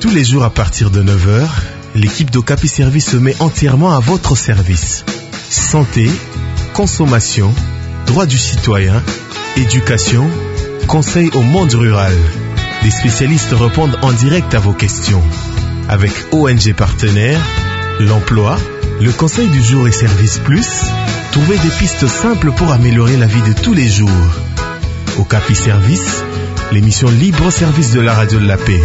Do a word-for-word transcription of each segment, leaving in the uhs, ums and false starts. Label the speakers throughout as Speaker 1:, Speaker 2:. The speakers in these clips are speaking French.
Speaker 1: Tous les jours à partir de neuf heures, l'équipe d'Okapi Service se met entièrement à votre service. Santé, consommation, droits du citoyen, éducation, conseil au monde rural. Les spécialistes répondent en direct à vos questions. Avec O N G partenaires, l'emploi, le conseil du jour et Service Plus, trouvez des pistes simples pour améliorer la vie de tous les jours. Okapi Service, l'émission libre au service de la radio de la paix.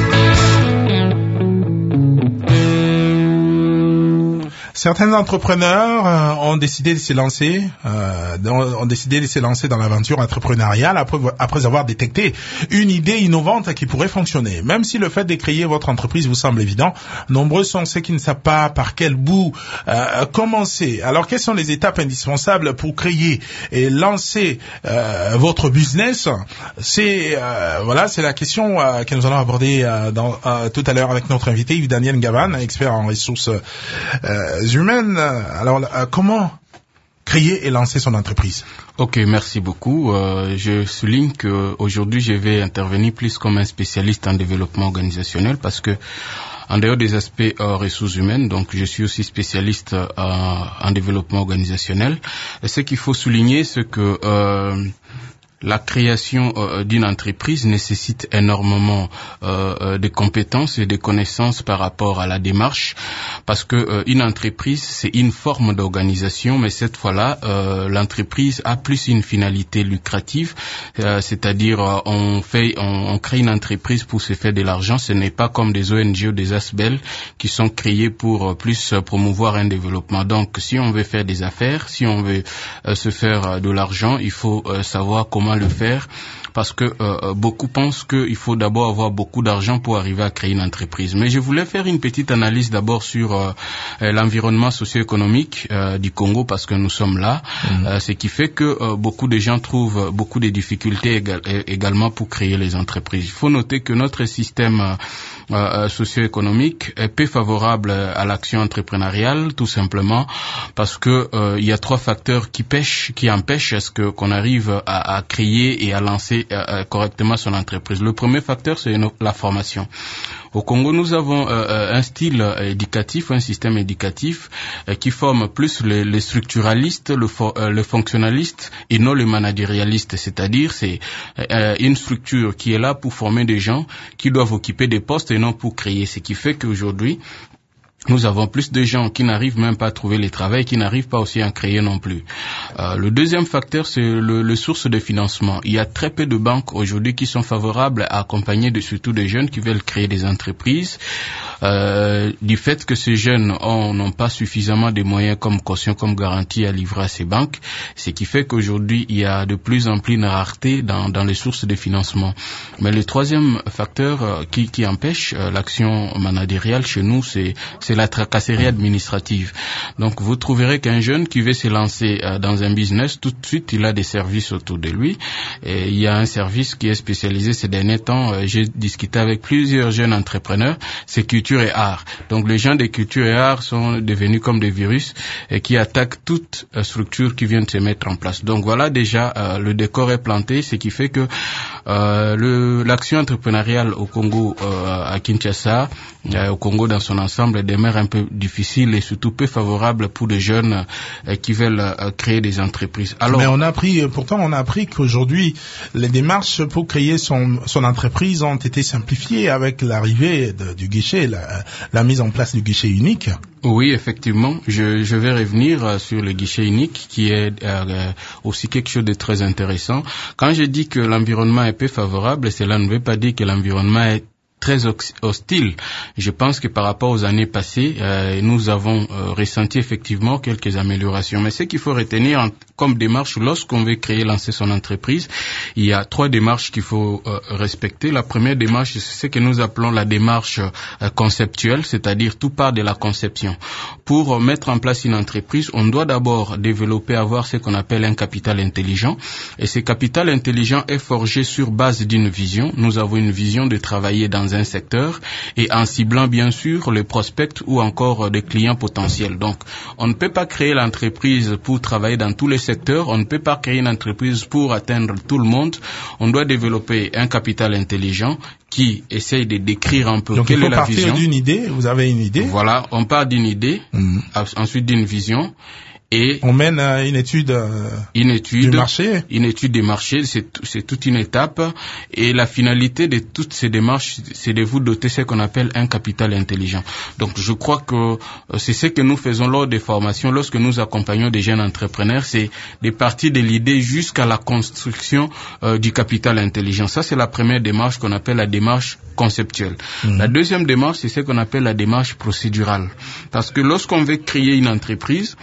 Speaker 2: Certains entrepreneurs euh, ont décidé de se lancer, euh, dans, ont décidé de se lancer dans l'aventure entrepreneuriale après, après avoir détecté une idée innovante qui pourrait fonctionner. Même si le fait de créer votre entreprise vous semble évident, nombreux sont ceux qui ne savent pas par quel bout euh, commencer. Alors, quelles sont les étapes indispensables pour créer et lancer euh, votre business? C'est euh, voilà, c'est la question euh, que nous allons aborder euh, dans, euh, tout à l'heure avec notre invité Yves Daniel Ngavan, expert en ressources euh, humaines. Alors, euh, comment créer et lancer son entreprise?
Speaker 3: Ok, merci beaucoup. Euh, je souligne que aujourd'hui, je vais intervenir plus comme un spécialiste en développement organisationnel parce que, en dehors des aspects euh, ressources humaines, donc je suis aussi spécialiste euh, en développement organisationnel. Et ce qu'il faut souligner, c'est que euh, la création euh, d'une entreprise nécessite énormément euh, de compétences et de connaissances par rapport à la démarche, parce que euh, une entreprise, c'est une forme d'organisation, mais cette fois-là, euh, l'entreprise a plus une finalité lucrative, euh, c'est-à-dire euh, on fait, on, on crée une entreprise pour se faire de l'argent. Ce n'est pas comme des O N G ou des A S B E L qui sont créés pour euh, plus promouvoir un développement. Donc, si on veut faire des affaires, si on veut euh, se faire euh, de l'argent, il faut euh, savoir comment le faire, parce que euh, beaucoup pensent qu'il faut d'abord avoir beaucoup d'argent pour arriver à créer une entreprise. Mais je voulais faire une petite analyse d'abord sur euh, l'environnement socio-économique euh, du Congo, parce que nous sommes là, mmh. euh, ce qui fait que euh, beaucoup de gens trouvent beaucoup de difficultés éga- également pour créer les entreprises. Il faut noter que notre système euh, euh, socio-économique est peu favorable à l'action entrepreneuriale, tout simplement parce que euh, il y a trois facteurs qui pêchent, qui empêchent à ce que qu'on arrive à, à créer et à lancer euh, correctement son entreprise. Le premier facteur, c'est une, la formation. Au Congo, nous avons euh, un style éducatif, un système éducatif euh, qui forme plus les, les structuralistes, le, fo- euh, le fonctionnaliste et non le managérialiste. C'est-à-dire, c'est euh, une structure qui est là pour former des gens qui doivent occuper des postes et non pour créer. Ce qui fait qu'aujourd'hui, nous avons plus de gens qui n'arrivent même pas à trouver le travail, qui n'arrivent pas aussi à créer non plus. Euh, le deuxième facteur, c'est le, le source de financement. Il y a très peu de banques aujourd'hui qui sont favorables à accompagner de, surtout des jeunes qui veulent créer des entreprises. Euh, du fait que ces jeunes ont, n'ont pas suffisamment de moyens comme caution, comme garantie à livrer à ces banques, ce qui fait qu'aujourd'hui, il y a de plus en plus une rareté dans, dans les sources de financement. Mais le troisième facteur euh, qui, qui empêche euh, l'action managériale chez nous, c'est, c'est la tracasserie administrative. Donc, vous trouverez qu'un jeune qui veut se lancer euh, dans un business, tout de suite, il a des services autour de lui. Et il y a un service qui est spécialisé ces derniers temps. Euh, j'ai discuté avec plusieurs jeunes entrepreneurs, c'est culture et art. Donc, les gens de culture et art sont devenus comme des virus et qui attaquent toute euh, structure qui vient de se mettre en place. Donc, voilà déjà, euh, le décor est planté, ce qui fait que euh, le, l'action entrepreneuriale au Congo, euh, à Kinshasa, euh, au Congo dans son ensemble, demeure un peu difficile et surtout peu favorable pour les jeunes euh, qui veulent euh, créer des entreprises.
Speaker 2: Alors, mais on a appris, pourtant on a appris qu'aujourd'hui les démarches pour créer son, son entreprise ont été simplifiées avec l'arrivée de, du guichet, la, la mise en place du guichet unique.
Speaker 3: Oui, effectivement, je, je vais revenir euh, sur le guichet unique qui est euh, aussi quelque chose de très intéressant. Quand je dis que l'environnement est peu favorable, cela ne veut pas dire que l'environnement est très hostile. Je pense que par rapport aux années passées, euh, nous avons euh, ressenti effectivement quelques améliorations. Mais ce qu'il faut retenir en, comme démarche lorsqu'on veut créer, lancer son entreprise, il y a trois démarches qu'il faut euh, respecter. La première démarche, c'est ce que nous appelons la démarche euh, conceptuelle, c'est-à-dire tout part de la conception. Pour euh, mettre en place une entreprise, on doit d'abord développer, avoir ce qu'on appelle un capital intelligent. Et ce capital intelligent est forgé sur base d'une vision. Nous avons une vision de travailler dans un secteur et en ciblant bien sûr les prospects ou encore des clients potentiels. Donc, on ne peut pas créer l'entreprise pour travailler dans tous les secteurs. On ne peut pas créer une entreprise pour atteindre tout le monde. On doit développer un capital intelligent qui essaye de décrire un peu
Speaker 2: Donc,
Speaker 3: quelle est la vision.
Speaker 2: Donc il faut partir d'une idée, vous avez une idée.
Speaker 3: Voilà, on part d'une idée, mmh. ensuite d'une vision. Et
Speaker 2: on mène euh, une étude, euh,
Speaker 3: une étude
Speaker 2: du marché.
Speaker 3: Une étude des marchés, c'est, c'est toute une étape. Et la finalité de toutes ces démarches, c'est de vous doter ce qu'on appelle un capital intelligent. Donc, je crois que euh, c'est ce que nous faisons lors des formations, lorsque nous accompagnons des jeunes entrepreneurs, c'est de partir de l'idée jusqu'à la construction euh, du capital intelligent. Ça, c'est la première démarche qu'on appelle la démarche conceptuelle. Mmh. La deuxième démarche, c'est ce qu'on appelle la démarche procédurale. Parce que lorsqu'on veut créer une entreprise,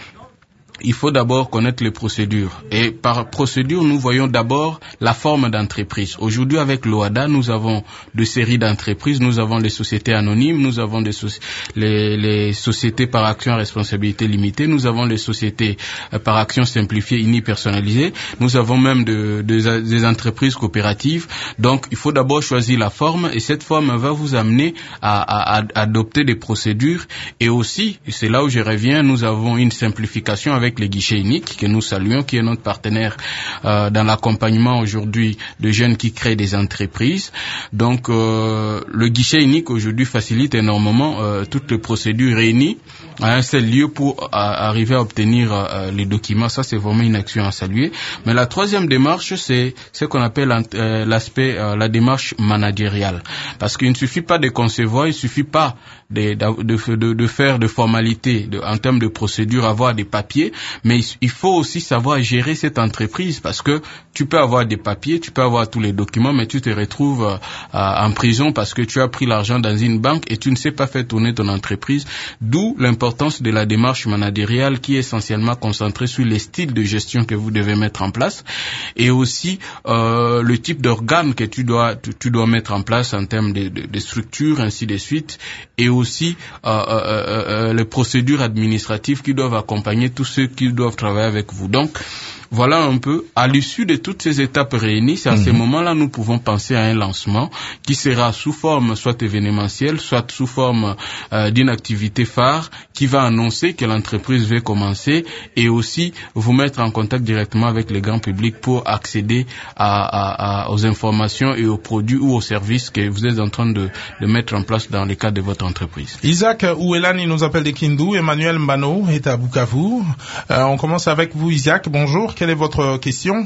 Speaker 3: il faut d'abord connaître les procédures. Et par procédure, nous voyons d'abord la forme d'entreprise. Aujourd'hui, avec l'O A D A, nous avons deux séries d'entreprises. Nous avons les sociétés anonymes, nous avons des soci- les, les sociétés par action à responsabilité limitée, nous avons les sociétés euh, par action simplifiée unipersonnalisée, nous avons même de, de, des entreprises coopératives. Donc, il faut d'abord choisir la forme et cette forme va vous amener à, à, à adopter des procédures. Et aussi, c'est là où je reviens, nous avons une simplification avec les guichets uniques que nous saluons, qui est notre partenaire euh, dans l'accompagnement aujourd'hui de jeunes qui créent des entreprises. Donc euh, le guichet unique aujourd'hui facilite énormément euh, toutes les procédures réunies à un seul lieu pour à, arriver à obtenir euh, les documents. Ça, c'est vraiment une action à saluer. Mais la troisième démarche, c'est ce qu'on appelle euh, l'aspect, euh, la démarche managériale. Parce qu'il ne suffit pas de concevoir, il ne suffit pas de, de, de, de faire de formalités de, en termes de procédure, avoir des papiers, mais il faut aussi savoir gérer cette entreprise parce que tu peux avoir des papiers, tu peux avoir tous les documents, mais tu te retrouves euh, en prison parce que tu as pris l'argent dans une banque et tu ne sais pas faire tourner ton entreprise. D'où l'importance de la démarche managériale qui est essentiellement concentrée sur les styles de gestion que vous devez mettre en place et aussi euh, le type d'organe que tu dois tu, tu dois mettre en place en termes de, de, de structure, ainsi de suite, et aussi euh, euh, euh, les procédures administratives qui doivent accompagner tous ceux qui doivent travailler avec vous. Donc, voilà un peu, à l'issue de toutes ces étapes réunies, c'est à mmh. ces moments-là nous pouvons penser à un lancement qui sera sous forme soit événementielle, soit sous forme euh, d'une activité phare qui va annoncer que l'entreprise va commencer et aussi vous mettre en contact directement avec le grand public pour accéder à, à, à, aux informations et aux produits ou aux services que vous êtes en train de, de mettre en place dans le cadre de votre entreprise.
Speaker 2: Isaac Ouelani nous appelle de Kindu, Emmanuel Mbano est à Bukavu. Euh, on commence avec vous, Isaac. Bonjour. Quelle est votre question?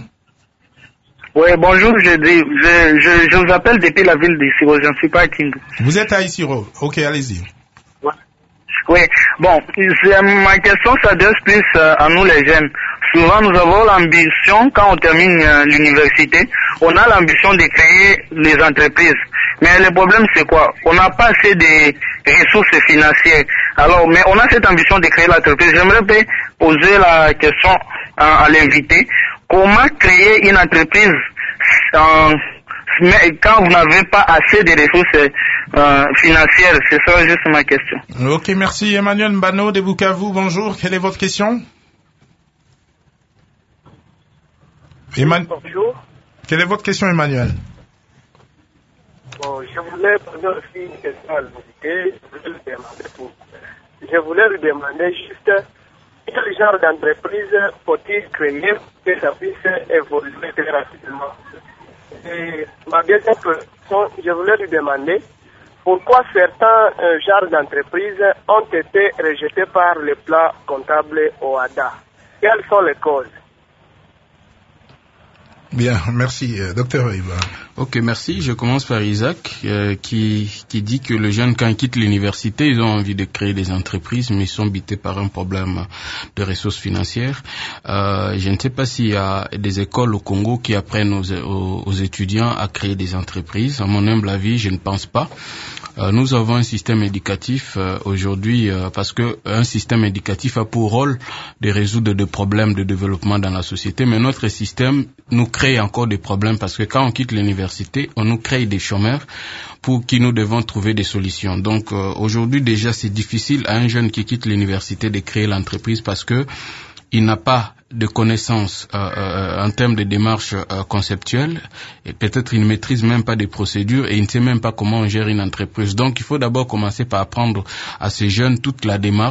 Speaker 4: Oui, bonjour, je, je, je, je vous appelle depuis la ville d'Issiro, je ne suis pas à Kindu.
Speaker 2: Vous êtes à Issiro, ok, allez-y.
Speaker 4: Ouais. Oui, bon, ma question s'adresse plus à nous les jeunes. Souvent, nous avons l'ambition, quand on termine l'université, on a l'ambition de créer les entreprises. Mais le problème, c'est quoi? On n'a pas assez de ressources financières. Alors, mais on a cette ambition de créer l'entreprise. J'aimerais poser la question à, à l'invité. Comment créer une entreprise euh, quand vous n'avez pas assez de ressources euh, financières? C'est ça juste ma question.
Speaker 2: Ok, merci. Emmanuel Mbano de Bukavu, bonjour. Quelle est votre question? Eman...
Speaker 5: Bonjour.
Speaker 2: Quelle est votre question, Emmanuel?
Speaker 5: Bon, je voulais poser aussi une question à l'invité. Je voulais lui demander juste quel genre d'entreprise faut-il créer que ça puisse évoluer très rapidement. Et ma deuxième question, je voulais lui demander pourquoi certains euh, genres d'entreprises ont été rejetés par le plan comptable O A D A. Quelles sont les causes?
Speaker 2: Bien, merci, euh, docteur Iba.
Speaker 3: Ok, merci. Je commence par Isaac, euh, qui, qui dit que les jeunes, quand ils quittent l'université, ils ont envie de créer des entreprises, mais ils sont bités par un problème de ressources financières. Euh, je ne sais pas s'il y a des écoles au Congo qui apprennent aux, aux, aux étudiants à créer des entreprises. À mon humble avis, je ne pense pas. Euh, nous avons un système éducatif euh, aujourd'hui euh, parce que un système éducatif a pour rôle de résoudre des problèmes de développement dans la société, mais notre système nous crée encore des problèmes parce que quand on quitte l'université, on nous crée des chômeurs pour qui nous devons trouver des solutions. Donc euh, aujourd'hui déjà c'est difficile à un jeune qui quitte l'université de créer l'entreprise parce que il n'a pas de connaissances euh, euh, en termes de démarches euh, conceptuelles et peut-être il ne maîtrise même pas des procédures et il ne sait même pas comment on gère une entreprise. Donc il faut d'abord commencer par apprendre à ces jeunes toute la démarche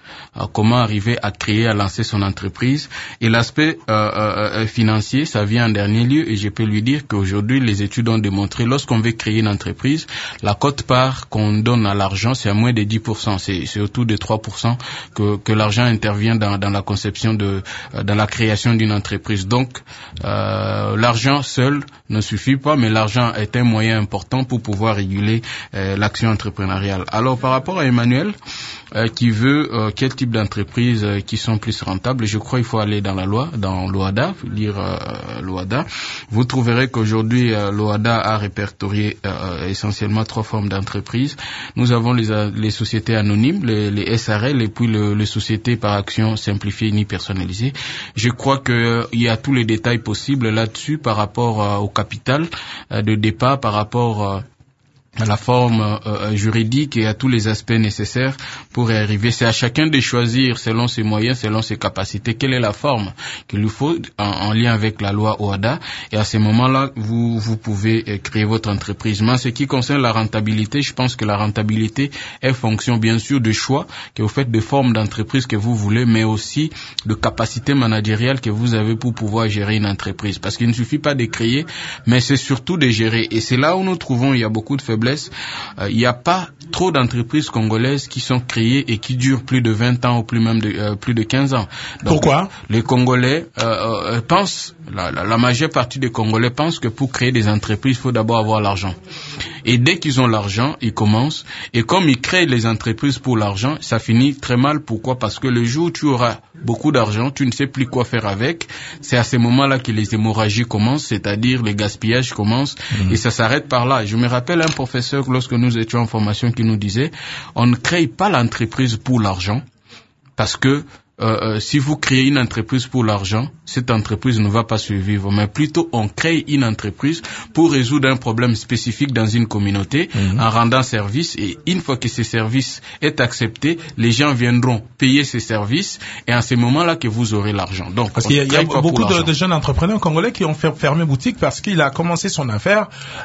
Speaker 3: euh, comment arriver à créer, à lancer son entreprise. Et l'aspect euh, euh, financier, ça vient en dernier lieu, et je peux lui dire qu'aujourd'hui, les études ont démontré, lorsqu'on veut créer une entreprise, la quote-part qu'on donne à l'argent, c'est à moins de dix pour cent, c'est, c'est autour de trois pour cent que, que l'argent intervient dans, dans la conception de, euh, dans la création d'une entreprise. Donc, euh, l'argent seul ne suffit pas, mais l'argent est un moyen important pour pouvoir réguler euh, l'action entrepreneuriale. Alors, par rapport à Emmanuel, euh, qui veut euh, quel type d'entreprises euh, qui sont plus rentables, je crois qu'il faut aller dans la loi, dans l'O A D A, lire euh, l'O A D A. Vous trouverez qu'aujourd'hui, euh, l'O A D A a répertorié euh, essentiellement trois formes d'entreprises. Nous avons les, euh, les sociétés anonymes, les, les S A R L, et puis le, les sociétés par action simplifiée et personnalisée. Je crois qu'il euh, y a tous les détails possibles là-dessus par rapport euh, au capital euh, de départ, par rapport euh, à la forme euh, juridique et à tous les aspects nécessaires pour y arriver. C'est à chacun de choisir selon ses moyens, selon ses capacités, quelle est la forme qu'il lui faut en, en lien avec la loi O A D A. Et à ce moment-là, vous vous pouvez euh, créer votre entreprise. Mais en ce qui concerne la rentabilité, je pense que la rentabilité est fonction bien sûr de choix que vous faites, de forme d'entreprise que vous voulez, mais aussi de capacité managériale que vous avez pour pouvoir gérer une entreprise. Parce qu'il ne suffit pas de créer, mais c'est surtout de gérer. Et c'est là où nous trouvons il y a beaucoup de faiblesses. Il n'y a pas trop d'entreprises congolaises qui sont créées et qui durent plus de vingt ans ou plus même de euh, plus de quinze ans. Donc,
Speaker 2: pourquoi?
Speaker 3: Les Congolais euh, euh, pensent, la, la, la majeure partie des Congolais pensent que pour créer des entreprises, il faut d'abord avoir l'argent. Et dès qu'ils ont l'argent, ils commencent. Et comme ils créent les entreprises pour l'argent, ça finit très mal. Pourquoi? Parce que le jour où tu auras beaucoup d'argent, tu ne sais plus quoi faire avec. C'est à ce moment-là que les hémorragies commencent, c'est-à-dire les gaspillages commencent. Mmh. Et ça s'arrête par là. Je me rappelle un professeur, lorsque nous étions en formation, qui nous disait, on ne crée pas l'entreprise pour l'argent, parce que Euh, euh, si vous créez une entreprise pour l'argent, cette entreprise ne va pas survivre, mais plutôt on crée une entreprise pour résoudre un problème spécifique dans une communauté, mmh. en rendant service, et une fois que ce service est accepté, les gens viendront payer ces services, et à ce moment-là que vous aurez l'argent. Donc,
Speaker 2: parce qu'il y a, il y a beaucoup de, de jeunes entrepreneurs congolais qui ont fait fermer boutique parce qu'il a commencé son affaire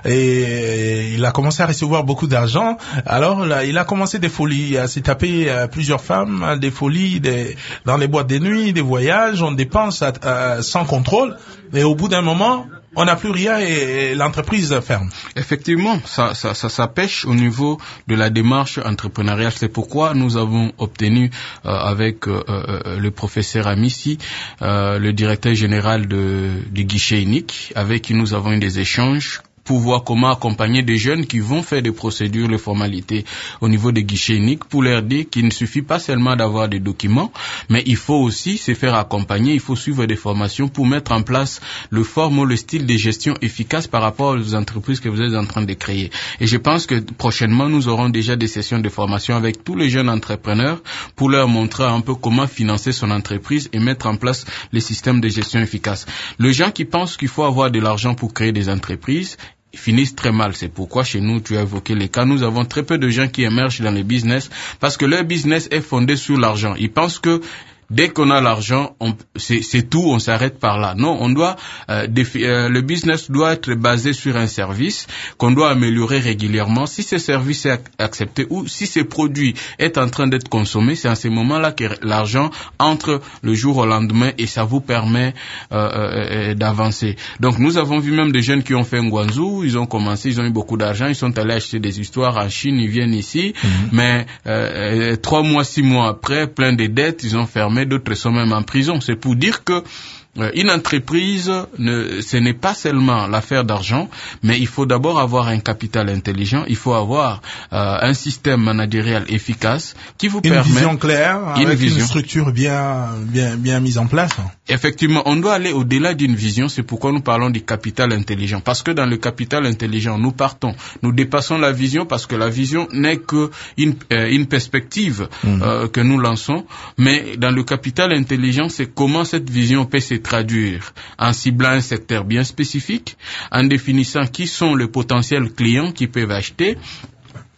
Speaker 2: et il a commencé à recevoir beaucoup d'argent. Alors là, il a commencé des folies, à s'est tapé à plusieurs femmes, des folies, des dans les boîtes de nuit, des voyages, on dépense à, à, sans contrôle, et au bout d'un moment, on n'a plus rien et, et l'entreprise ferme.
Speaker 3: Effectivement, ça, ça, ça, ça pêche au niveau de la démarche entrepreneuriale. C'est pourquoi nous avons obtenu euh, avec euh, euh, le professeur Amissi, euh, le directeur général de, du guichet unique, avec qui nous avons eu des échanges pour voir comment accompagner des jeunes qui vont faire des procédures, les formalités au niveau des guichets uniques, pour leur dire qu'il ne suffit pas seulement d'avoir des documents, mais il faut aussi se faire accompagner, il faut suivre des formations pour mettre en place le forme ou le style de gestion efficace par rapport aux entreprises que vous êtes en train de créer. Et je pense que prochainement, nous aurons déjà des sessions de formation avec tous les jeunes entrepreneurs pour leur montrer un peu comment financer son entreprise et mettre en place les systèmes de gestion efficaces. Les gens qui pensent qu'il faut avoir de l'argent pour créer des entreprises finissent très mal. C'est pourquoi chez nous, tu as évoqué les cas, nous avons très peu de gens qui émergent dans les business parce que leur business est fondé sur l'argent. Ils pensent que dès qu'on a l'argent, on, c'est, c'est tout, on s'arrête par là. Non, on doit euh, défi- euh, le business doit être basé sur un service qu'on doit améliorer régulièrement. Si ce service est accepté ou si ce produit est en train d'être consommé, c'est à ce moment-là que l'argent entre le jour au lendemain et ça vous permet euh, euh, d'avancer. Donc nous avons vu même des jeunes qui ont fait un Guangzhou, ils ont commencé, ils ont eu beaucoup d'argent, ils sont allés acheter des histoires en Chine, ils viennent ici, mmh. mais euh, trois mois, six mois après, plein de dettes, ils ont fermé. D'autres sont même en prison. C'est pour dire que euh, une entreprise, ne, ce n'est pas seulement l'affaire d'argent, mais il faut d'abord avoir un capital intelligent, il faut avoir euh, un système managérial efficace qui vous
Speaker 2: une
Speaker 3: permet...
Speaker 2: Une vision claire,
Speaker 3: une
Speaker 2: avec
Speaker 3: vision.
Speaker 2: Une structure bien, bien, bien mise en place.
Speaker 3: Effectivement, on doit aller au-delà d'une vision, c'est pourquoi nous parlons du capital intelligent. Parce que dans le capital intelligent, nous partons, nous dépassons la vision parce que la vision n'est que une, euh, une perspective mmh. euh, que nous lançons, mais dans le capital intelligent, c'est comment cette vision peut se traduire en ciblant un secteur bien spécifique, en définissant qui sont les potentiels clients qui peuvent acheter,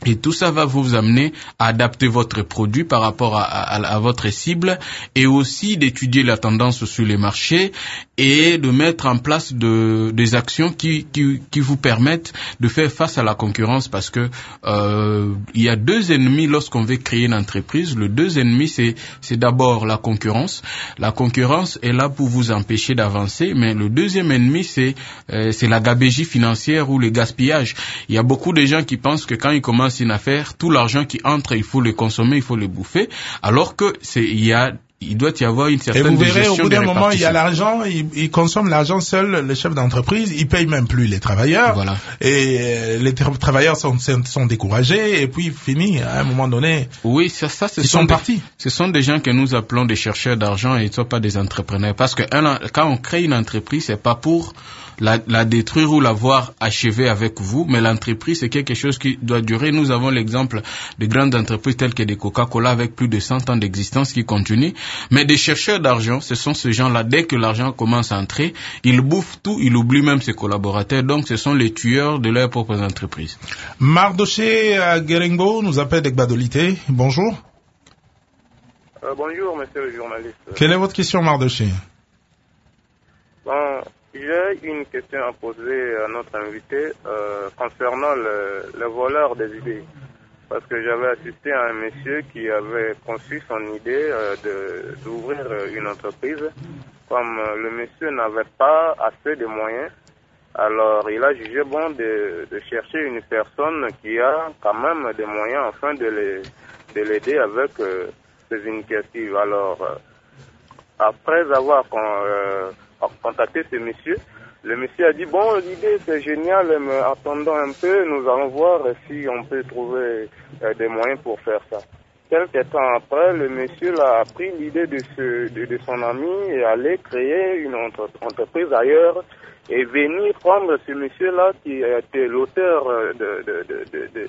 Speaker 3: Et tout ça va vous amener à adapter votre produit par rapport à, à, à votre cible, et aussi d'étudier la tendance sur les marchés et de mettre en place de, des actions qui, qui, qui vous permettent de faire face à la concurrence, parce que euh, il y a deux ennemis lorsqu'on veut créer une entreprise. Le deux ennemis, c'est, c'est d'abord la concurrence. La concurrence est là pour vous empêcher d'avancer, mais le deuxième ennemi, c'est, euh, c'est la gabegie financière ou le gaspillage. Il y a beaucoup de gens qui pensent que quand ils commencent une affaire, tout l'argent qui entre, il faut le consommer, il faut le bouffer, alors que c'est, il y a, il doit y avoir une certaine
Speaker 2: gestion. Et vous verrez, au bout d'un moment, il y a l'argent, il, il consomme l'argent seul, le chef d'entreprise, il paye même plus les travailleurs.
Speaker 3: Voilà.
Speaker 2: Et euh, les tra- travailleurs sont, sont découragés, et puis fini, à un moment donné.
Speaker 3: Oui, ça, ça, ce
Speaker 2: ils
Speaker 3: sont,
Speaker 2: sont
Speaker 3: des,
Speaker 2: partis.
Speaker 3: Ce sont des gens que nous appelons des chercheurs d'argent, et ils ne sont pas des entrepreneurs. Parce que un, quand on crée une entreprise, c'est pas pour La, la détruire ou la voir achevée avec vous, mais l'entreprise, c'est quelque chose qui doit durer. Nous avons l'exemple de grandes entreprises telles que des Coca-Cola avec plus de cent ans d'existence qui continuent. Mais des chercheurs d'argent, ce sont ces gens-là, dès que l'argent commence à entrer, ils bouffent tout, ils oublient même ses collaborateurs. Donc, ce sont les tueurs de leurs propres entreprises.
Speaker 2: Mardoché Gueringbo nous appelle d'Egbadolité. Bonjour.
Speaker 5: Euh, bonjour, monsieur le journaliste.
Speaker 2: Quelle est votre question, Mardoché?
Speaker 5: Bon, j'ai une question à poser à notre invité euh, concernant le, le voleur des idées. Parce que j'avais assisté à un monsieur qui avait conçu son idée euh, de, d'ouvrir une entreprise. Comme euh, le monsieur n'avait pas assez de moyens, alors il a jugé bon de, de chercher une personne qui a quand même des moyens afin de, les, de l'aider avec euh, ses initiatives. Alors, euh, après avoir euh, contacté ce monsieur, le monsieur a dit, bon, l'idée c'est génial, mais attendons un peu, nous allons voir si on peut trouver euh, des moyens pour faire ça. Quelques temps après, le monsieur là, a pris l'idée de, ce, de, de son ami et allait créer une entre, entreprise ailleurs et venir prendre ce monsieur-là qui était l'auteur de... de, de, de, de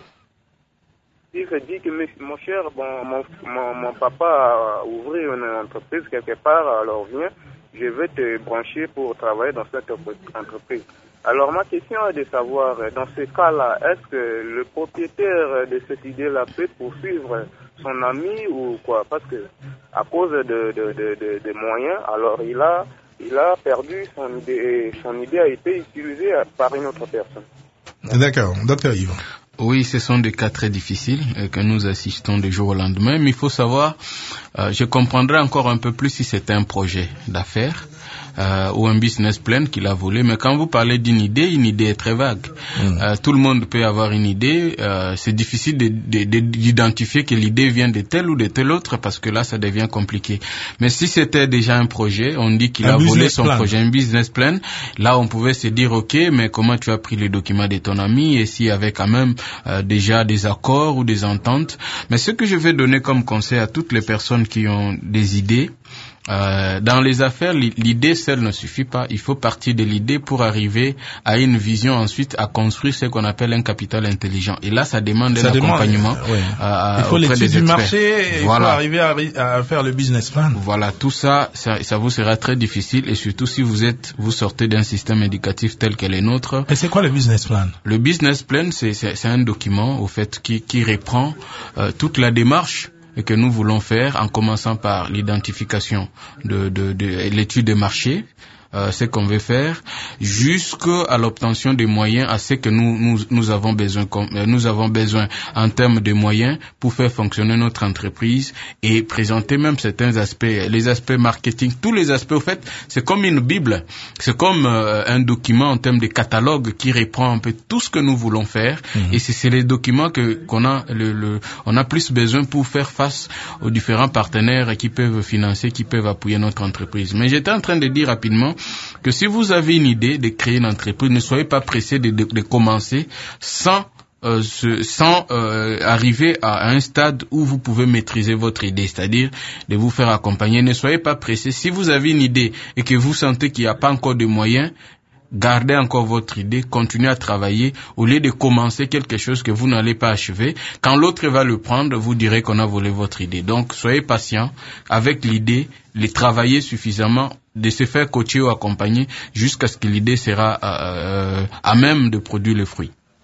Speaker 5: il se dit que mon cher, bon, mon, mon, mon papa a ouvert une entreprise quelque part, alors viens, je vais te brancher pour travailler dans cette entreprise. Alors ma question est de savoir, dans ce cas-là, est-ce que le propriétaire de cette idée-là peut poursuivre son ami ou quoi? Parce que à cause de, de, de, de, de moyens, alors il a, il a perdu son idée et son idée a été utilisée par une autre personne.
Speaker 2: D'accord, docteur Yves.
Speaker 3: Oui, ce sont des cas très difficiles euh, que nous assistons du jour au lendemain, mais il faut savoir, euh, je comprendrais encore un peu plus si c'était un projet d'affaires euh, ou un business plan qu'il a volé, mais quand vous parlez d'une idée, une idée est très vague. Mmh. Euh, tout le monde peut avoir une idée, euh, c'est difficile de, de, de, d'identifier que l'idée vient de tel ou de tel autre, parce que là, ça devient compliqué. Mais si c'était déjà un projet, on dit qu'il un a volé son plan. projet, un business plan, là, on pouvait se dire, ok, mais comment tu as pris les documents de ton ami, et s'il y avait quand même Euh, déjà des accords ou des ententes. Mais ce que je vais donner comme conseil à toutes les personnes qui ont des idées, Euh, dans les affaires, l'idée seule ne suffit pas. Il faut partir de l'idée pour arriver à une vision, ensuite à construire ce qu'on appelle un capital intelligent. Et là, ça demande ça un demande, accompagnement.
Speaker 2: Euh, ouais.
Speaker 3: à,
Speaker 2: il faut l'étude du marché, et
Speaker 3: voilà.
Speaker 2: il faut arriver à, à faire le business plan.
Speaker 3: Voilà, tout ça, ça, ça vous sera très difficile, et surtout si vous êtes, vous sortez d'un système éducatif tel que le nôtre.
Speaker 2: Et c'est quoi le business plan?
Speaker 3: Le business plan, c'est, c'est, c'est un document, au fait, qui, qui reprend euh, toute la démarche et que nous voulons faire, en commençant par l'identification de, de, de l'étude des marchés, euh, ce qu'on veut faire, jusqu'à l'obtention des moyens à ce que nous nous, nous avons besoin comme, nous avons besoin en termes de moyens pour faire fonctionner notre entreprise et présenter même certains aspects, les aspects marketing, tous les aspects. Au fait, c'est comme une bible, c'est comme euh, un document en termes de catalogue qui reprend un peu tout ce que nous voulons faire. Mmh. Et c'est, c'est les documents que qu'on a le, le on a plus besoin pour faire face aux différents partenaires qui peuvent financer, qui peuvent appuyer notre entreprise. Mais j'étais en train de dire rapidement que si vous avez une idée de créer une entreprise, ne soyez pas pressé de, de, de commencer sans euh, ce, sans euh, arriver à un stade où vous pouvez maîtriser votre idée, c'est-à-dire de vous faire accompagner. Ne soyez pas pressé. Si vous avez une idée et que vous sentez qu'il n'y a pas encore de moyens, gardez encore votre idée, continuez à travailler au lieu de commencer quelque chose que vous n'allez pas achever. Quand l'autre va le prendre, vous direz qu'on a volé votre idée. Donc, soyez patient avec l'idée, les travailler suffisamment, de se faire coacher ou accompagner jusqu'à ce que l'idée sera euh, à même de produire le fruit.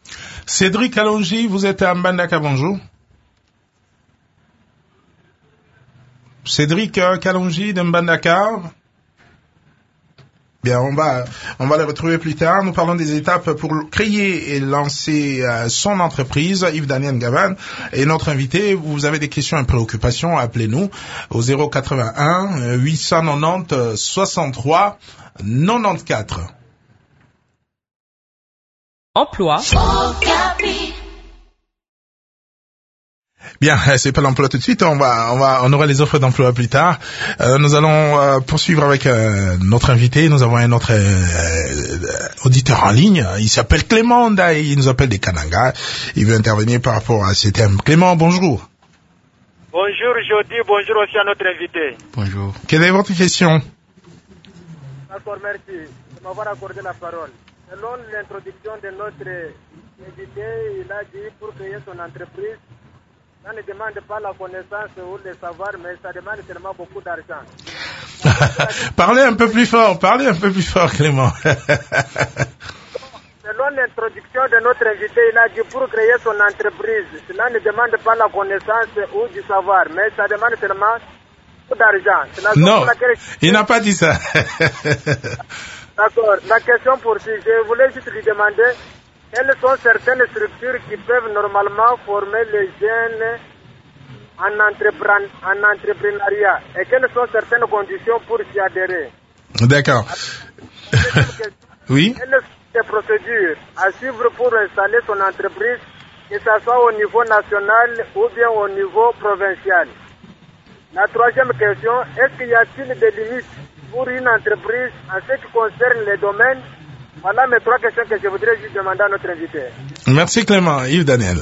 Speaker 2: Cédric Alongi, vous êtes à Mbandaka, bonjour. Cédric euh, Kalonji de Mbandaka. Bien, on va, on va le retrouver plus tard. Nous parlons des étapes pour créer et lancer euh, son entreprise. Yves Daniel Gavan est notre invité. Vous avez des questions et préoccupations, appelez-nous au zéro quatre-vingt-un huit cent quatre-vingt-dix soixante-trois quatre-vingt-quatorze.
Speaker 6: Emploi.
Speaker 2: Bien, c'est pas l'emploi tout de suite. On va, on va, on aura les offres d'emploi plus tard. Euh, nous allons euh, poursuivre avec euh, notre invité. Nous avons un autre euh, auditeur en ligne. Il s'appelle Clément Ndaye. Il nous appelle des Kananga. Il veut intervenir par rapport à ces thèmes. Clément, bonjour.
Speaker 7: Bonjour Jody, bonjour aussi à notre invité.
Speaker 3: Bonjour.
Speaker 2: Quelle est votre question?
Speaker 7: D'accord, merci de m'avoir accordé la parole. Selon l'introduction de notre invité, il a dit pour créer son entreprise, ça ne demande pas la connaissance ou le savoir, mais ça demande seulement beaucoup d'argent.
Speaker 2: Parlez un peu plus fort, parlez un peu plus fort, Clément.
Speaker 7: Selon l'introduction de notre invité, il a dit pour créer son entreprise, cela ne demande pas la connaissance ou du savoir, mais ça demande seulement beaucoup d'argent.
Speaker 2: Non, il n'a pas dit ça.
Speaker 7: D'accord. La question poursuit. Je voulais juste lui demander quelles sont certaines structures qui peuvent normalement former les jeunes en, entrepren- en entrepreneuriat et quelles sont certaines conditions pour s'y adhérer.
Speaker 2: D'accord. Oui.
Speaker 7: Quelles sont les procédures à suivre pour installer son entreprise, que ce soit au niveau national ou bien au niveau provincial? La troisième question, est-ce qu'il y a-t-il des limites pour une entreprise en ce qui concerne les domaines? Voilà mes trois questions que je voudrais juste demander à notre invité.
Speaker 2: Merci Clément. Yves Daniel.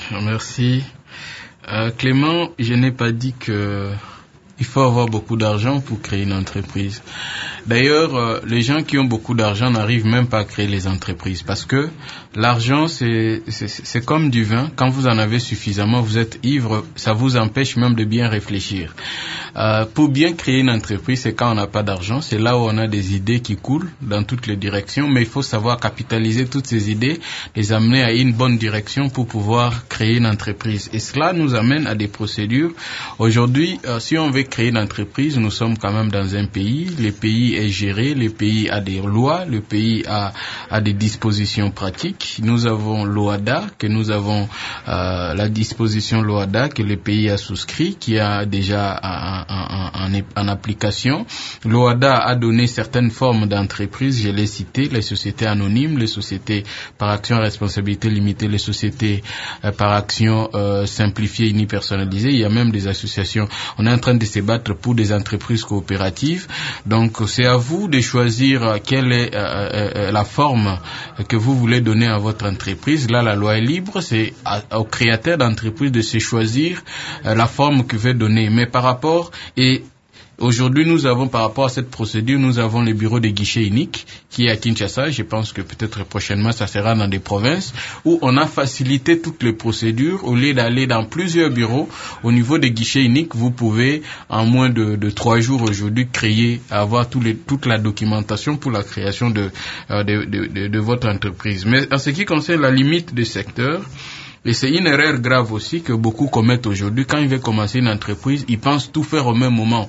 Speaker 3: Merci. Euh, Clément, je n'ai pas dit que il faut avoir beaucoup d'argent pour créer une entreprise. D'ailleurs, euh, les gens qui ont beaucoup d'argent n'arrivent même pas à créer les entreprises parce que l'argent, c'est, c'est, c'est comme du vin. Quand vous en avez suffisamment, vous êtes ivre, ça vous empêche même de bien réfléchir. Euh, pour bien créer une entreprise, c'est quand on n'a pas d'argent. C'est là où on a des idées qui coulent dans toutes les directions. Mais il faut savoir capitaliser toutes ces idées, les amener à une bonne direction pour pouvoir créer une entreprise. Et cela nous amène à des procédures. Aujourd'hui, euh, si on veut créer une entreprise, nous sommes quand même dans un pays. Le pays est géré, le pays a des lois, le pays a, a des dispositions pratiques. Nous avons l'O A D A, que nous avons euh, la disposition l'O A D A que le pays a souscrit, qui a déjà un, En, en, en application. L'O A D A a donné certaines formes d'entreprises, je l'ai cité, les sociétés anonymes, les sociétés par action à responsabilité limitée, les sociétés euh, par action euh, simplifiée, unipersonnalisée. Il y a même des associations. On est en train de se battre pour des entreprises coopératives. Donc c'est à vous de choisir quelle est euh, euh, la forme que vous voulez donner à votre entreprise. Là, la loi est libre, c'est à, au créateur d'entreprise de se choisir euh, la forme qu'il veut donner. Mais par rapport Et aujourd'hui, nous avons, par rapport à cette procédure, nous avons le bureau de guichet unique qui est à Kinshasa. Je pense que peut-être prochainement, ça sera dans des provinces où on a facilité toutes les procédures. Au lieu d'aller dans plusieurs bureaux, au niveau des guichets uniques, vous pouvez, en moins de, de trois jours aujourd'hui, créer, avoir tous les, toute la documentation pour la création de, euh, de, de, de, de votre entreprise. Mais en ce qui concerne la limite du secteur, et c'est une erreur grave aussi que beaucoup commettent aujourd'hui. Quand ils veulent commencer une entreprise, ils pensent tout faire au même moment.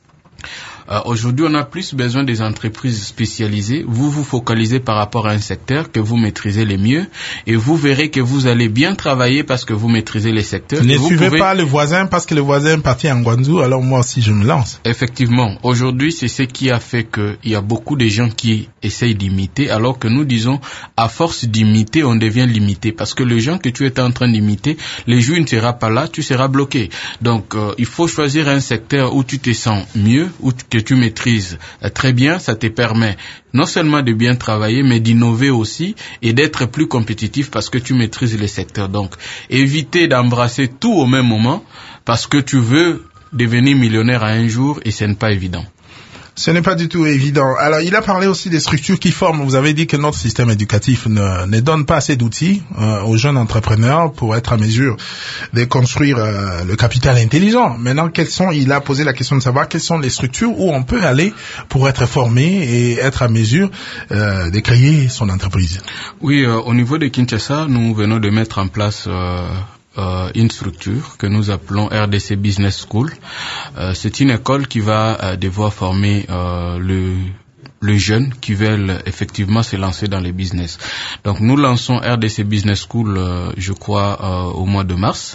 Speaker 3: Euh, aujourd'hui, on a plus besoin des entreprises spécialisées. Vous vous focalisez par rapport à un secteur que vous maîtrisez le mieux et vous verrez que vous allez bien travailler parce que vous maîtrisez les secteurs.
Speaker 2: Ne
Speaker 3: vous
Speaker 2: suivez
Speaker 3: pouvez...
Speaker 2: pas le voisin parce que le voisin est parti en Guangzhou, alors moi aussi je me lance.
Speaker 3: Effectivement, aujourd'hui, c'est ce qui a fait qu'il y a beaucoup de gens qui essayent d'imiter, alors que nous disons, à force d'imiter, on devient limité. Parce que les gens que tu étais en train d'imiter, les jours ne sera pas là, tu seras bloqué. Donc, euh, il faut choisir un secteur où tu te sens mieux, où que tu maîtrises euh, très bien. Ça te permet non seulement de bien travailler, mais d'innover aussi et d'être plus compétitif parce que tu maîtrises les secteurs. Donc, éviter d'embrasser tout au même moment parce que tu veux devenir millionnaire à un jour et ce n'est pas évident.
Speaker 2: Ce n'est pas du tout évident. Alors, il a parlé aussi des structures qui forment. Vous avez dit que notre système éducatif ne, ne donne pas assez d'outils euh, aux jeunes entrepreneurs pour être à mesure de construire euh, le capital intelligent. Maintenant, quelles sont, il a posé la question de savoir quelles sont les structures où on peut aller pour être formé et être à mesure euh, de créer son entreprise.
Speaker 3: Oui, euh, au niveau de Kinshasa, nous venons de mettre en place euh, Euh, une structure que nous appelons R D C Business School. Euh, c'est une école qui va euh, devoir former euh, le les jeunes qui veulent effectivement se lancer dans les business. Donc nous lançons R D C Business School, euh, je crois, euh, au mois de mars,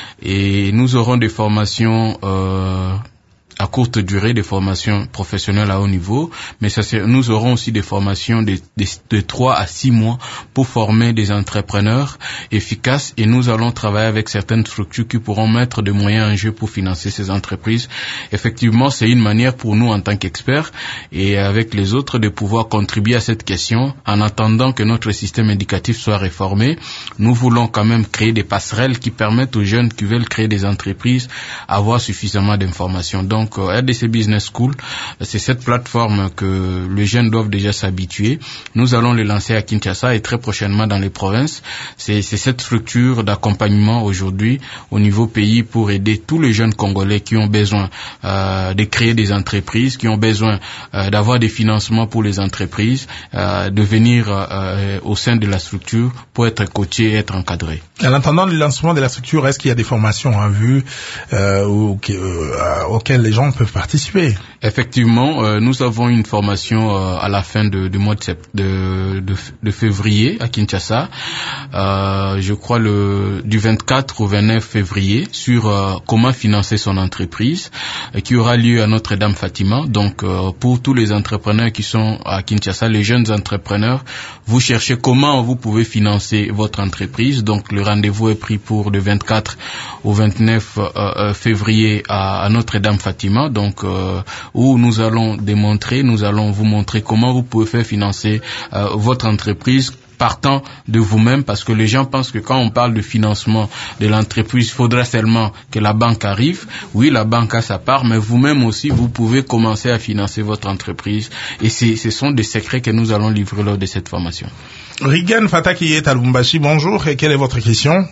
Speaker 3: et nous aurons des formations euh, à courte durée, des formations professionnelles à haut niveau, mais ça, c'est, nous aurons aussi des formations de, de, de trois à six mois pour former des entrepreneurs efficaces, et nous allons travailler avec certaines structures qui pourront mettre des moyens en jeu pour financer ces entreprises. Effectivement, c'est une manière pour nous en tant qu'experts et avec les autres de pouvoir contribuer à cette question en attendant que notre système éducatif soit réformé. Nous voulons quand même créer des passerelles qui permettent aux jeunes qui veulent créer des entreprises avoir suffisamment d'informations. Donc, Donc, R D C Business School, c'est cette plateforme que les jeunes doivent déjà s'habituer. Nous allons les lancer à Kinshasa et très prochainement dans les provinces. C'est, c'est cette structure d'accompagnement aujourd'hui au niveau pays pour aider tous les jeunes Congolais qui ont besoin euh, de créer des entreprises, qui ont besoin euh, d'avoir des financements pour les entreprises, euh, de venir euh, au sein de la structure pour être coachés et être encadrés.
Speaker 2: En attendant le lancement de la structure, est-ce qu'il y a des formations en vue euh, ou, euh, auxquelles les gens peuvent participer?
Speaker 3: Effectivement, euh, nous avons une formation euh, à la fin de, du mois de, de, de, de février à Kinshasa, euh, je crois le du vingt-quatre au vingt-neuf février, sur euh, comment financer son entreprise, euh, qui aura lieu à Notre-Dame Fatima. Donc, euh, pour tous les entrepreneurs qui sont à Kinshasa, les jeunes entrepreneurs, vous cherchez comment vous pouvez financer votre entreprise. Donc, le rendez-vous est pris pour le vingt-quatre au vingt-neuf euh, février à, à Notre-Dame Fatima. Donc, euh, où nous allons démontrer, nous allons vous montrer comment vous pouvez faire financer euh, votre entreprise partant de vous-même, parce que les gens pensent que quand on parle de financement de l'entreprise, il faudra seulement que la banque arrive. Oui, la banque a sa part, mais vous-même aussi, vous pouvez commencer à financer votre entreprise. Et c'est, ce sont des secrets que nous allons livrer lors de cette formation.
Speaker 2: Rigan Fataki est à Lubumbashi, bonjour, et quelle est votre question?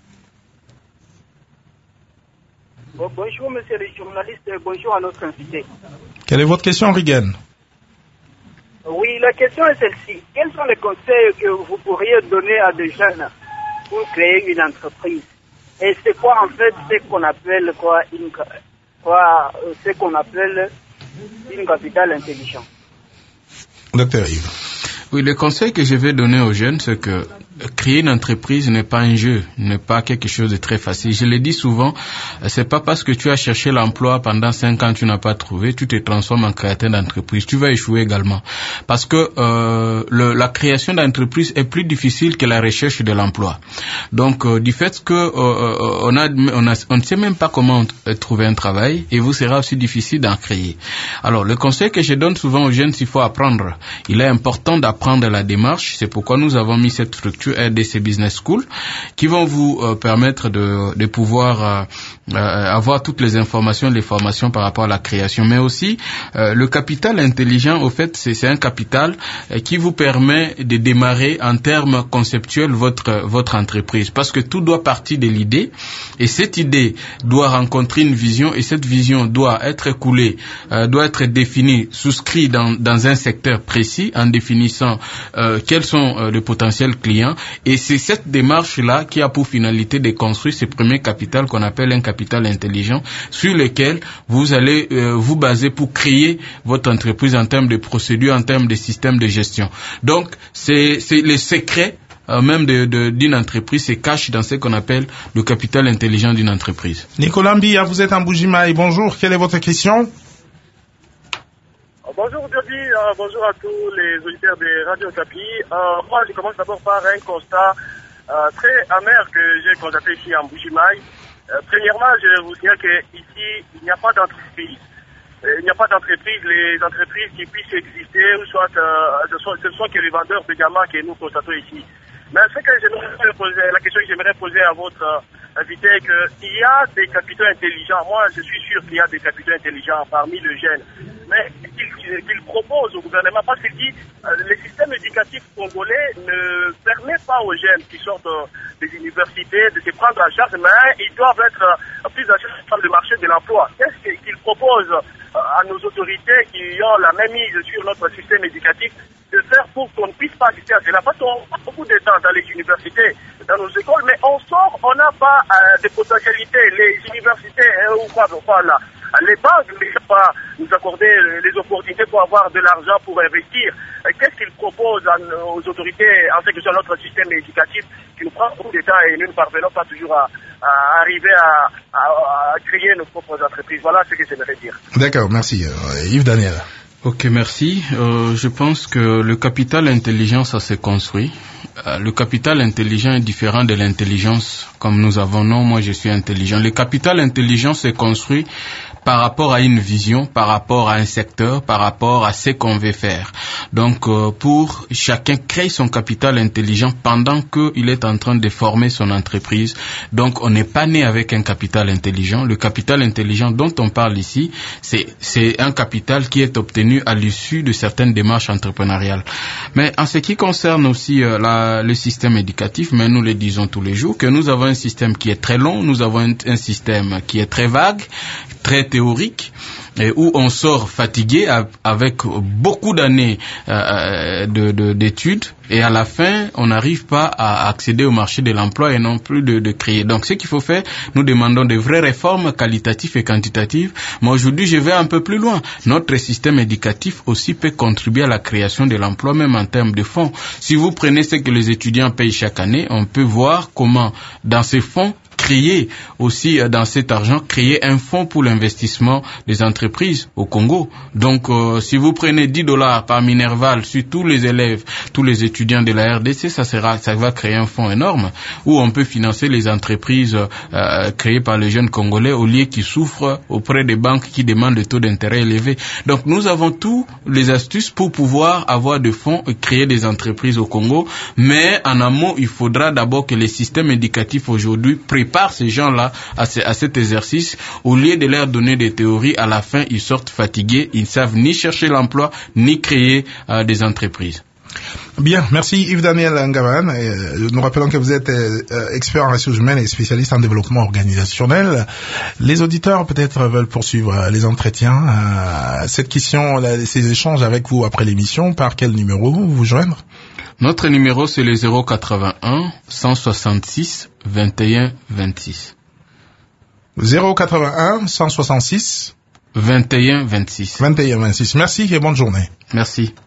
Speaker 6: Bon, bonjour, monsieur le journaliste, bonjour à notre invité.
Speaker 2: Quelle est votre question, Rigan?
Speaker 6: Oui, la question est celle-ci. Quels sont les conseils que vous pourriez donner à des jeunes pour créer une entreprise? Et c'est quoi, en fait, ce qu'on appelle, quoi, une, quoi, ce qu'on appelle une capitale intelligente?
Speaker 2: Docteur Yves.
Speaker 3: Oui, le conseil que je vais donner aux jeunes, c'est que créer une entreprise n'est pas un jeu, n'est pas quelque chose de très facile. Je le dis souvent, c'est pas parce que tu as cherché l'emploi pendant cinq ans, tu n'as pas trouvé, tu te transformes en créateur d'entreprise. Tu vas échouer également. Parce que euh, le, la création d'entreprise est plus difficile que la recherche de l'emploi. Donc, euh, du fait que euh, on a, on a, on ne sait même pas comment trouver un travail, et vous sera aussi difficile d'en créer. Alors, le conseil que je donne souvent aux jeunes, c'est qu'il faut apprendre. Il est important d'apprendre la démarche. C'est pourquoi nous avons mis cette structure R D C Business School, qui vont vous euh, permettre de, de pouvoir euh, euh, avoir toutes les informations, les formations par rapport à la création. Mais aussi, euh, le capital intelligent, au fait, c'est, c'est un capital euh, qui vous permet de démarrer en termes conceptuels votre, votre entreprise. Parce que tout doit partir de l'idée, et cette idée doit rencontrer une vision, et cette vision doit être coulée, euh, doit être définie, souscrite dans, dans un secteur précis, en définissant euh, quels sont euh, les potentiels clients. Et c'est cette démarche-là qui a pour finalité de construire ce premier capital qu'on appelle un capital intelligent, sur lequel vous allez euh, vous baser pour créer votre entreprise en termes de procédures, en termes de systèmes de gestion. Donc, c'est, c'est le secret euh, même de, de, d'une entreprise se cache dans ce qu'on appelle le capital intelligent d'une entreprise.
Speaker 2: Nicolas Mbia, vous êtes en Bujimaï. Bonjour, quelle est votre question?
Speaker 5: Bonjour Gabi, euh, bonjour à tous les auditeurs de Radio Okapi. Euh, moi, je commence d'abord par un constat euh, très amer que j'ai constaté ici en Bujimaï. Euh, premièrement, je vous dirais qu'ici, il n'y a pas d'entreprise. Euh, il n'y a pas d'entreprise. Les entreprises qui puissent exister, ou soit, euh, ce, sont, ce sont que les vendeurs de gamins que nous constatons ici. Mais ce que j'aimerais poser, la question que j'aimerais poser à votre euh, invité est qu'il y a des capitaux intelligents. Moi, je suis sûr qu'il y a des capitaux intelligents parmi les jeunes. mais qu'il qu'il propose au gouvernement, parce qu'il dit euh, le système éducatif congolais ne permet pas aux jeunes qui sortent euh, des universités de se prendre en charge, mais ils doivent être euh, plus en charge sur le marché de l'emploi. Qu'est-ce qu'il propose euh, à nos autorités qui ont la même mise sur notre système éducatif de faire pour qu'on ne puisse pas assister à cela? Parce qu'on a beaucoup de temps dans les universités, dans nos écoles, mais on sort, on n'a pas euh, de potentialités. Les universités, hein, ou quoi, voilà. Les banques ne peuvent pas nous accorder les opportunités pour avoir de l'argent pour investir. Qu'est-ce qu'ils proposent aux autorités en ce qui concerne notre système éducatif qui nous prend beaucoup de temps et nous ne parvenons pas toujours à, à arriver à, à, à créer nos propres entreprises? Voilà ce que j'aimerais dire.
Speaker 2: D'accord, merci. Euh, Yves Daniel.
Speaker 3: Ok, merci. Euh, je pense que le capital intelligent, ça s'est construit. Euh, le capital intelligent est différent de l'intelligence, comme nous avons. Non, moi je suis intelligent. Le capital intelligent s'est construit par rapport à une vision, par rapport à un secteur, par rapport à ce qu'on veut faire. Donc, euh, pour chacun créer son capital intelligent pendant qu'il est en train de former son entreprise. Donc, on n'est pas né avec un capital intelligent. Le capital intelligent dont on parle ici, c'est, c'est un capital qui est obtenu à l'issue de certaines démarches entrepreneuriales. Mais en ce qui concerne aussi euh, la, le système éducatif, mais nous le disons tous les jours, que nous avons un système qui est très long, nous avons un, un système qui est très vague, très théorique, et où on sort fatigué avec beaucoup d'années euh, de, de, d'études, et à la fin, on n'arrive pas à accéder au marché de l'emploi et non plus de, de créer. Donc, ce qu'il faut faire, nous demandons de vraies réformes qualitatives et quantitatives. Mais aujourd'hui, je vais un peu plus loin. Notre système éducatif aussi peut contribuer à la création de l'emploi, même en termes de fonds. Si vous prenez ce que les étudiants payent chaque année, on peut voir comment, dans ces fonds, créer aussi dans cet argent, créer un fonds pour l'investissement des entreprises au Congo. Donc, euh, si vous prenez dix dollars par Minerval sur tous les élèves, tous les étudiants de la R D C, ça sera, ça va créer un fonds énorme où on peut financer les entreprises euh, créées par les jeunes Congolais au lieu qu'ils souffrent auprès des banques qui demandent des taux d'intérêt élevés. Donc, nous avons tous les astuces pour pouvoir avoir des fonds et créer des entreprises au Congo. Mais en amont, il faudra d'abord que les systèmes éducatifs aujourd'hui préparent ces gens-là à, ce, à cet exercice. Au lieu de leur donner des théories, à la fin, ils sortent fatigués. Ils ne savent ni chercher l'emploi, ni créer euh, des entreprises.
Speaker 2: Bien, merci Yves Daniel Ngavan. Euh, nous rappelons que vous êtes euh, expert en ressources humaines et spécialiste en développement organisationnel. Les auditeurs peut-être veulent poursuivre les entretiens. Euh, cette question, ces échanges avec vous après l'émission, par quel numéro vous joindre?
Speaker 3: Notre numéro, c'est le zéro quatre-vingt-un cent soixante-six vingt et un vingt-six.
Speaker 2: zéro quatre-vingt-un cent soixante-six
Speaker 3: vingt et un vingt-six.
Speaker 2: vingt et un vingt-six. Merci et bonne journée.
Speaker 3: Merci.